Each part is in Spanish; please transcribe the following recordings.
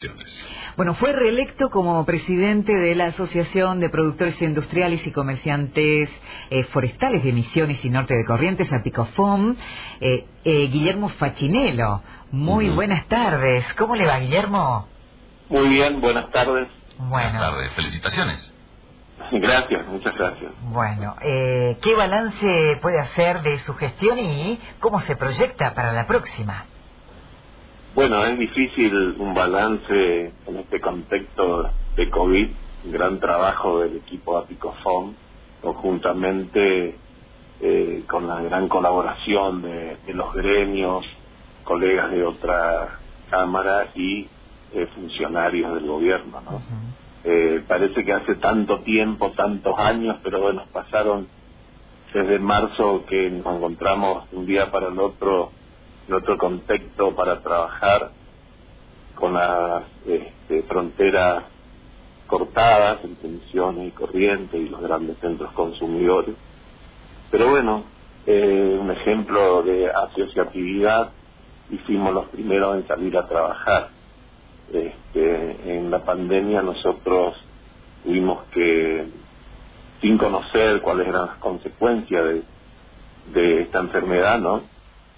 Bueno, fue reelecto como presidente de la Asociación de Productores Industriales y Comerciantes Forestales de Misiones y Norte de Corrientes, APICOFOM, Guillermo Fachinello. Muy buenas tardes. ¿Cómo le va, Guillermo? Muy bien, buenas tardes. Buenas tardes, felicitaciones. Gracias, muchas gracias. Bueno, ¿qué balance puede hacer de su gestión y cómo se proyecta para la próxima? Bueno, es difícil un balance en este contexto de COVID. Un gran trabajo del equipo APICOFOM, conjuntamente con la gran colaboración de los gremios, colegas de otra cámara y funcionarios del gobierno, ¿no? Parece que hace tanto tiempo, tantos años, pero bueno, pasaron desde marzo que nos encontramos un día para el otro en otro contexto para trabajar con las fronteras cortadas entre Misiones y Corrientes y los grandes centros consumidores. Pero bueno, un ejemplo de asociatividad, hicimos los primeros en salir a trabajar. En la pandemia nosotros tuvimos que, sin conocer cuáles eran las consecuencias de esta enfermedad, ¿no?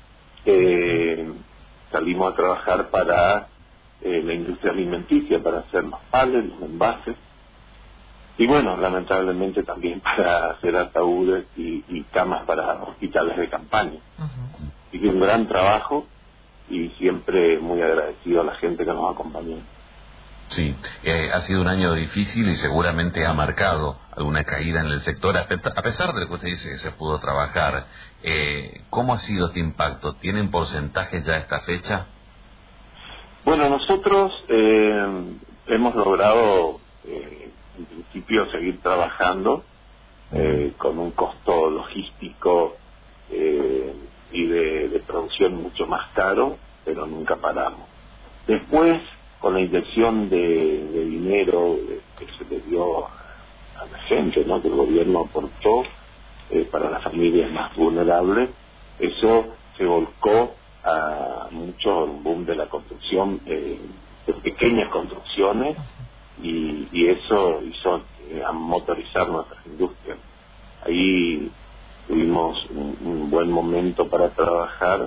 Salimos a trabajar para la industria alimenticia, para hacer los palets, los envases, y bueno, lamentablemente también para hacer ataúdes y camas para hospitales de campaña. Así que un gran trabajo y siempre muy agradecido a la gente que nos acompañó. Sí, ha sido un año difícil y seguramente ha marcado alguna caída en el sector, a pesar de lo que usted dice que se pudo trabajar. ¿Cómo ha sido este impacto? ¿Tienen porcentajes ya a esta fecha? Bueno, nosotros hemos logrado en principio seguir trabajando con un costo logístico y de producción mucho más caro, pero nunca paramos. Después, con la inyección de dinero que se le dio a la gente, ¿no?, que el gobierno aportó para las familias más vulnerables, eso se volcó a mucho boom de la construcción, de pequeñas construcciones, y eso hizo a motorizar nuestras industrias. Ahí tuvimos un buen momento para trabajar,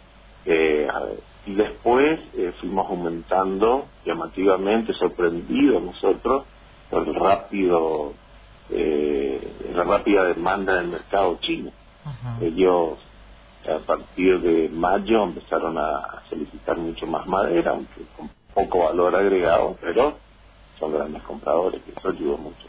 y después fuimos aumentando llamativamente, sorprendidos nosotros por la rápida demanda del mercado chino. Ellos a partir de mayo empezaron a solicitar mucho más madera, aunque con poco valor agregado, pero son grandes compradores, que eso ayudó mucho.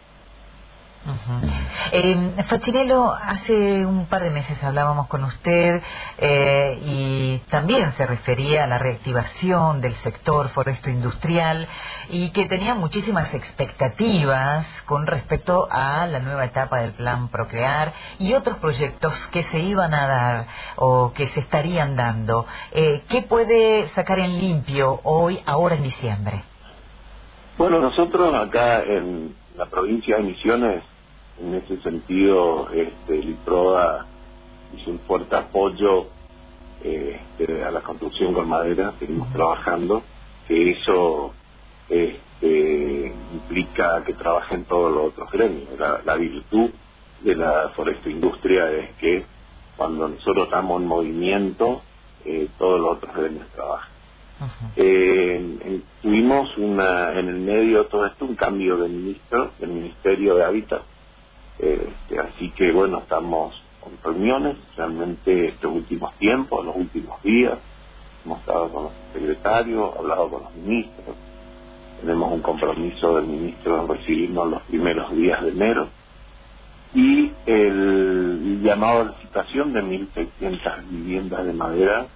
Fachinello, hace un par de meses hablábamos con usted y también se refería a la reactivación del sector foresto-industrial y que tenía muchísimas expectativas con respecto a la nueva etapa del Plan Procrear y otros proyectos que se iban a dar o que se estarían dando. ¿Qué puede sacar en limpio hoy, ahora en diciembre? Bueno, nosotros acá en la provincia de Misiones, en ese sentido, el IPROA hizo un fuerte apoyo a la construcción con madera. Seguimos trabajando, que eso implica que trabajen todos los otros gremios. La virtud de la forestoindustria es que cuando nosotros estamos en movimiento, todos los otros gremios trabajan. Tuvimos en el medio de todo esto un cambio de ministro, del Ministerio de Hábitat, así que bueno, estamos con reuniones realmente estos últimos tiempos, los últimos días. Hemos estado con los secretarios, hablado con los ministros, tenemos un compromiso del ministro en recibirnos los primeros días de enero, y el llamado a licitación de 1.600 viviendas de madera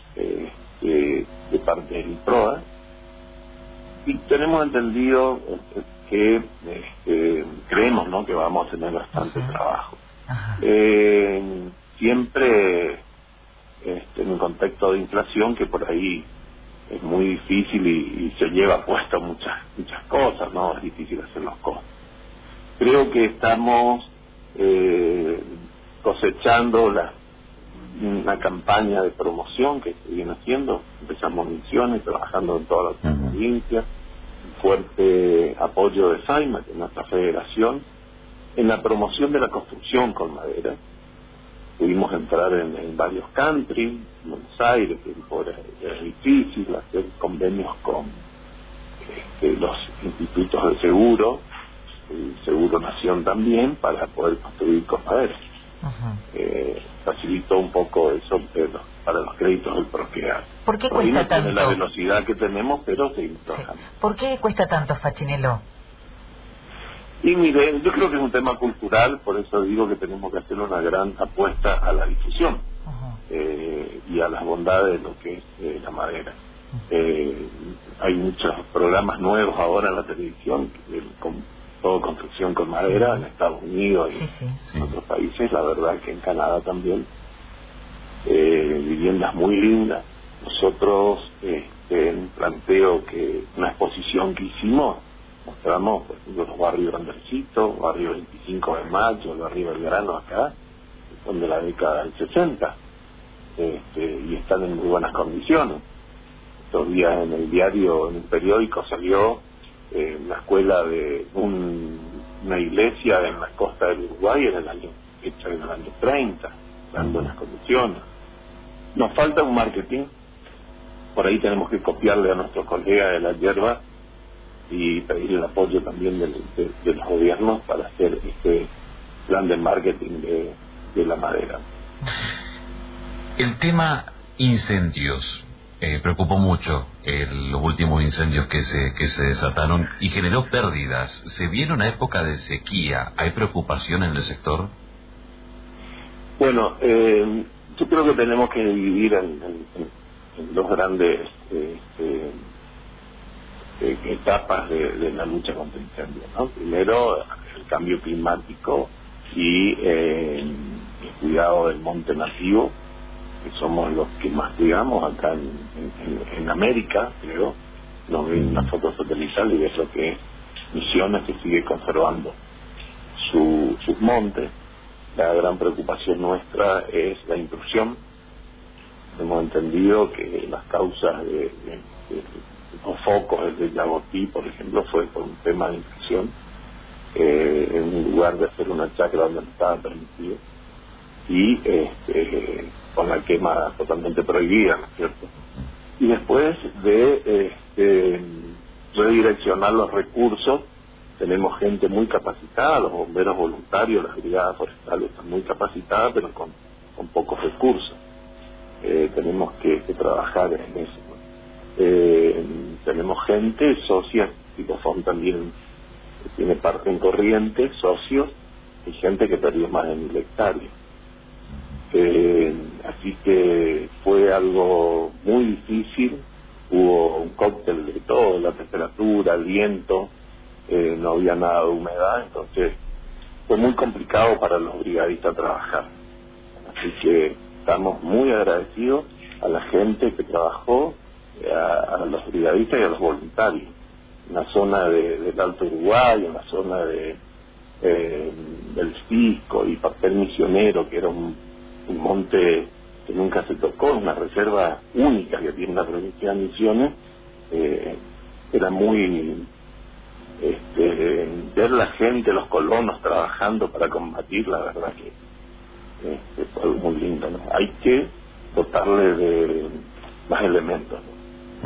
de parte del IPROA, y tenemos entendido que creemos, ¿no?, que vamos a tener bastante trabajo. Siempre en un contexto de inflación que por ahí es muy difícil y se lleva puesto muchas cosas, ¿no? Es difícil hacer los costos. Creo que estamos cosechando una campaña de promoción que se viene haciendo. Empezamos Misiones, trabajando en todas las provincias, fuerte apoyo de SAIMA, que es nuestra federación, en la promoción de la construcción con madera. Pudimos entrar en varios country, en Buenos Aires, que era difícil hacer convenios con los institutos de seguro, el Seguro Nación también, para poder construir con madera. Facilitó un poco eso para los créditos del Procrear. ¿Por qué cuesta tanto? La velocidad que tenemos, pero seguimos trabajando. Sí. ¿Por qué cuesta tanto, Facchinello? Y mire, yo creo que es un tema cultural, por eso digo que tenemos que hacer una gran apuesta a la difusión y a las bondades de lo que es la madera. Hay muchos programas nuevos ahora en la televisión, con todo construcción con madera, en Estados Unidos y en otros países. La verdad que en Canadá también, viviendas muy lindas. Nosotros, en un planteo, que una exposición que hicimos, mostramos, por ejemplo, los barrios Andresito, barrio 25 de Mayo, el barrio Belgrano acá, que son de la década del 60, y están en muy buenas condiciones. Estos días en el diario, en el periódico, salió una escuela de una iglesia en la costa del Uruguay hecha en el año 30, en buenas condiciones. Nos falta un marketing, por ahí tenemos que copiarle a nuestros colegas de la hierba y pedir el apoyo también de los gobiernos para hacer este plan de marketing de la madera. El tema incendios preocupó mucho los últimos incendios que se desataron y generó pérdidas. ¿Se viene una época de sequía? ¿Hay preocupación en el sector? Bueno, yo creo que tenemos que dividir en dos grandes etapas de la lucha contra incendios, ¿no? Primero, el cambio climático y el cuidado del monte nativo, que somos los que más cuidamos acá en América, creo. Nos ven una foto satelital y ves lo que es Misiones, que sigue conservando sus montes. La gran preocupación nuestra es la intrusión. Hemos entendido que las causas de los focos de Yagotí, por ejemplo, fue por un tema de intrusión, en un lugar de hacer una chacra donde no estaba permitido, y con la quema totalmente prohibida, ¿no es cierto? Y después de redireccionar los recursos, tenemos gente muy capacitada, los bomberos voluntarios, las brigadas forestales están muy capacitadas, pero con pocos recursos. Tenemos que trabajar en eso. Tenemos gente, socias, tipo FON también tiene parte en Corrientes, socios, y gente que perdió más de 1000 hectáreas. Así que fue algo muy difícil. Hubo un cóctel de todo, la temperatura, el viento, no había nada de humedad, entonces fue muy complicado para los brigadistas trabajar. Así que estamos muy agradecidos a la gente que trabajó, a los brigadistas y a los voluntarios en la zona del Alto Uruguay, en la zona del Cisco y Papel Misionero, que era un monte que nunca se tocó, una reserva única que tiene la provincia de Misiones. Era muy ver la gente, los colonos trabajando para combatir, la verdad que fue algo muy lindo, ¿no? Hay que dotarle de más elementos, ¿no?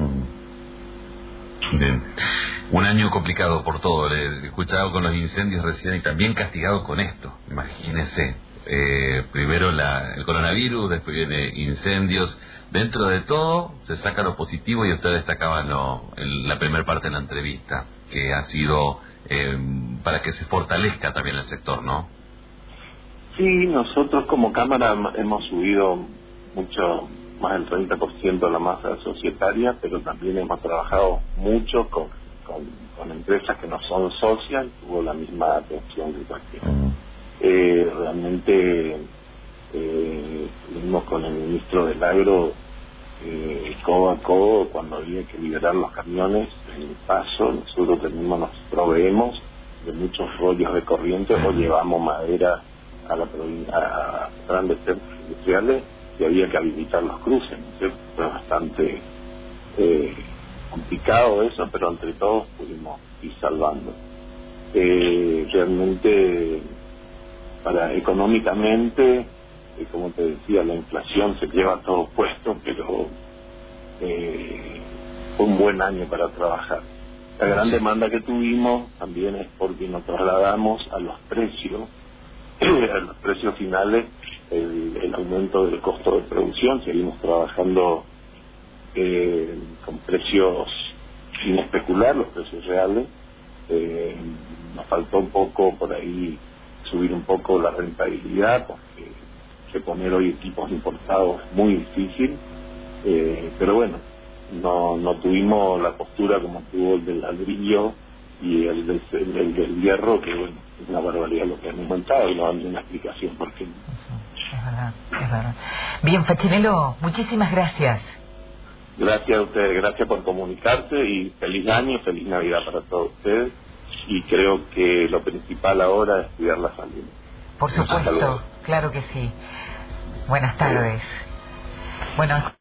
Bien. Un año complicado por todo. Le he escuchado con los incendios recién y también castigado con esto. Imagínese. Primero el coronavirus, después viene incendios. Dentro de todo se saca lo positivo, y usted destacaba en la primera parte de la entrevista, que ha sido para que se fortalezca también el sector, ¿no? Sí, nosotros como Cámara hemos subido mucho, más del 30% la masa societaria, pero también hemos trabajado mucho con empresas que no son socias, tuvo la misma atención que cualquiera. Realmente estuvimos con el ministro del Agro codo a codo cuando había que liberar los camiones en el paso. Nosotros nos proveemos de muchos rollos de corriente o llevamos madera a la provincia, a grandes centros industriales, y había que habilitar los cruces, ¿no es cierto? Fue bastante complicado eso, pero entre todos pudimos ir salvando. Realmente, económicamente, como te decía, la inflación se lleva todo puesto, pero fue un buen año para trabajar. La gran demanda que tuvimos también es porque nos trasladamos a los precios finales, el aumento del costo de producción. Seguimos trabajando con precios sin especular, los precios reales. Nos faltó un poco por ahí subir un poco la rentabilidad, porque reponer hoy equipos importados es muy difícil, pero bueno, no tuvimos la postura como tuvo el del ladrillo y el del hierro, que bueno, es una barbaridad lo que han aumentado y no dan una explicación por qué. Es verdad, es verdad. Bien, Facinello, muchísimas gracias. Gracias a ustedes, gracias por comunicarse y feliz año, feliz Navidad para todos ustedes, y creo que lo principal ahora es cuidar la salud. Por supuesto, claro que sí. Buenas tardes. Bueno.